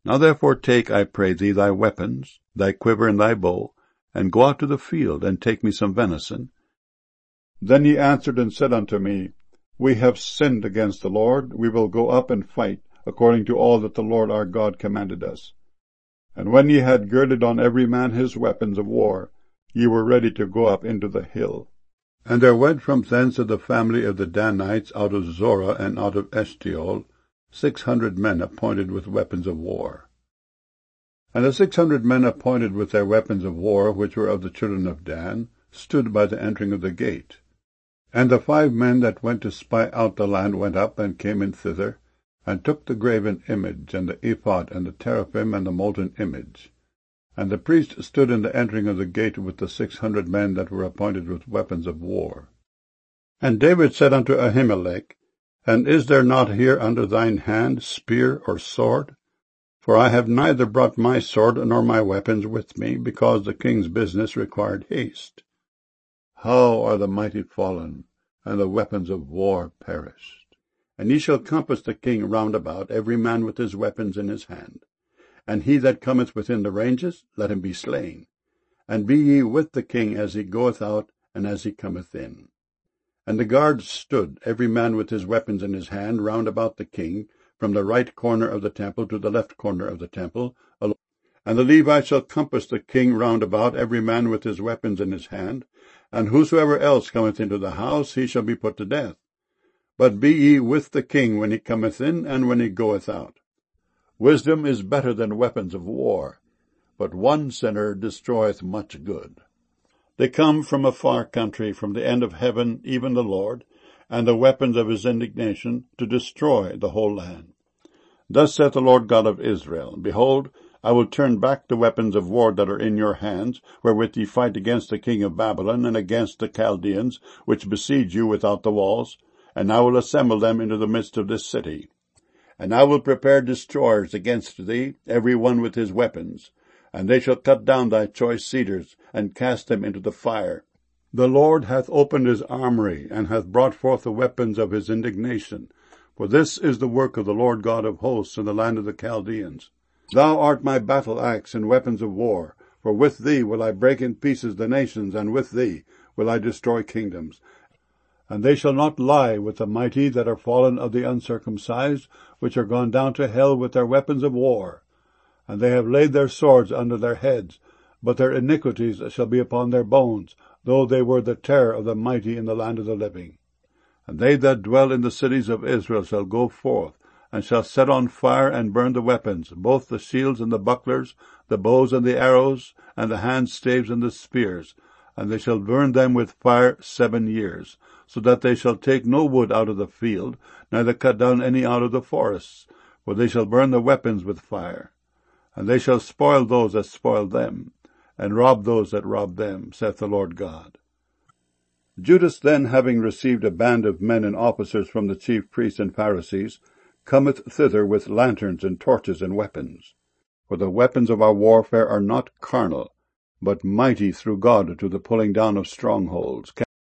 Now therefore take, I pray thee, thy weapons, thy quiver and thy bow, and go out to the field, and take me some venison. Then he answered and said unto me, We have sinned against the Lord. We will go up and fight, according to all that the Lord our God commanded us. And when ye had girded on every man his weapons of war, ye were ready to go up into the hill. And there went from thence of the family of the Danites out of Zorah and out of Eshtaol 600 men appointed with weapons of war. And the 600 men appointed with their weapons of war, which were of the children of Dan, stood by the entering of the gate. And the 5 men that went to spy out the land went up and came in thither, and took the graven image, and the ephod, and the teraphim, and the molten image. And the priest stood in the entering of the gate with the 600 men that were appointed with weapons of war. And David said unto Ahimelech, And is there not here under thine hand spear or sword? For I have neither brought my sword nor my weapons with me, because the king's business required haste. How are the mighty fallen, and the weapons of war perished? And ye shall compass the king round about, every man with his weapons in his hand. And he that cometh within the ranges, let him be slain. And be ye with the king as he goeth out, and as he cometh in. And the guards stood, every man with his weapons in his hand, round about the king, from the right corner of the temple to the left corner of the temple. And the Levites shall compass the king round about, every man with his weapons in his hand. And whosoever else cometh into the house, he shall be put to death. But be ye with the king when he cometh in, and when he goeth out. Wisdom is better than weapons of war, but one sinner destroyeth much good. They come from a far country, from the end of heaven, even the Lord, and the weapons of his indignation, to destroy the whole land. Thus saith the Lord God of Israel, Behold, I will turn back the weapons of war that are in your hands, wherewith ye fight against the king of Babylon, and against the Chaldeans, which besiege you without the walls, and I will assemble them into the midst of this city. And I will prepare destroyers against thee, every one with his weapons, and they shall cut down thy choice cedars, and cast them into the fire. The Lord hath opened his armory, and hath brought forth the weapons of his indignation. For this is the work of the Lord God of hosts in the land of the Chaldeans. Thou art my battle axe and weapons of war, for with thee will I break in pieces the nations, and with thee will I destroy kingdoms. And they shall not lie with the mighty that are fallen of the uncircumcised, which are gone down to hell with their weapons of war. And they have laid their swords under their heads, but their iniquities shall be upon their bones, though they were the terror of the mighty in the land of the living. And they that dwell in the cities of Israel shall go forth, and shall set on fire and burn the weapons, both the shields and the bucklers, the bows and the arrows, and the handstaves and the spears, and they shall burn them with fire 7 years, so that they shall take no wood out of the field, neither cut down any out of the forests, for they shall burn the weapons with fire. And they shall spoil those that spoil them, and rob those that rob them, saith the Lord God. Judas then, having received a band of men and officers from the chief priests and Pharisees, cometh thither with lanterns and torches and weapons. For the weapons of our warfare are not carnal, but mighty through God to the pulling down of strongholds,